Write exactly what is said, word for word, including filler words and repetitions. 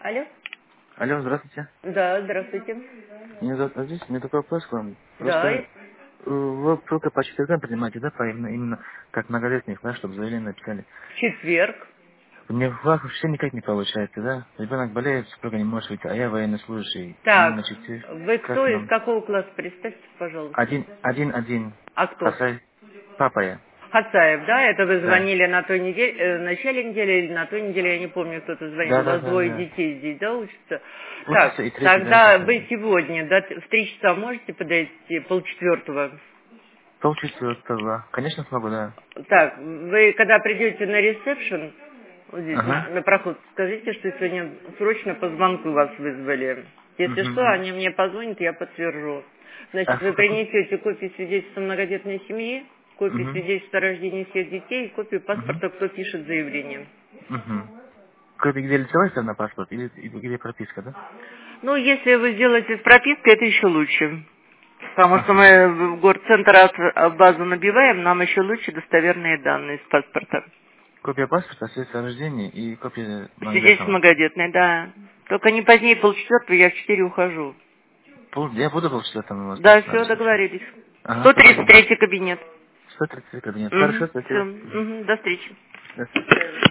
Алло? Алло, здравствуйте. Да, здравствуйте. Меня зовут Азиз, у меня такой вопрос к вам. Да. Просто э, вы только по четвергам принимаете, да, по именно, именно как многодетных, да, чтобы заявление написали. В четверг. Мне в вас вообще никак не получается, да? Ребенок болеет, супруга не может выйти, а я военнослужащий. И на Так, четверг, вы кто, как из нам? какого класса? Представьте, пожалуйста. Один, один, один. А кто? Хасай. Папа я. Хацаев, да? Это вы Да. звонили на той неделе, э, в начале недели или на той неделе, я не помню, кто-то звонил. Да, У да, вас да, двое да. детей здесь, да, учатся? Так, Учится и третий, да, тогда сейчас. вы сегодня, да, в три часа можете подойти, полчетвертого? Полчетвертого. Конечно, смогу, да. Так, вы когда придете на ресепшн, вот здесь, на, Ага. на проход, скажите, что сегодня срочно по звонку вас вызвали. Если что, Угу. они мне позвонят, я подтвержу. А Значит, вы сколько? принесете копию свидетельства многодетной семьи, копию Угу. свидетельства о рождении всех детей и копию Угу. паспорта, кто пишет заявление. Угу. Копия где лицевая сторона паспорт или или где прописка, да? Ну, если вы сделаете с пропиской, это еще лучше. Потому что Ага. мы в горцентр от- базу набиваем, нам еще лучше достоверные данные с паспорта. Копия паспорта, свидетельство о рождении и копия Свидетельство многодетного. многодетной, да. Только не позднее полчетвертого, я в четыре ухожу. Пол- Я буду полчетвертого у вас Да, на все, ресепшн. договорились. Ага, сто тридцать спасибо. третий кабинет. сто тридцать кабинет. Угу, Хорошо, все. спасибо. Мгм. Угу, до встречи. До свидания.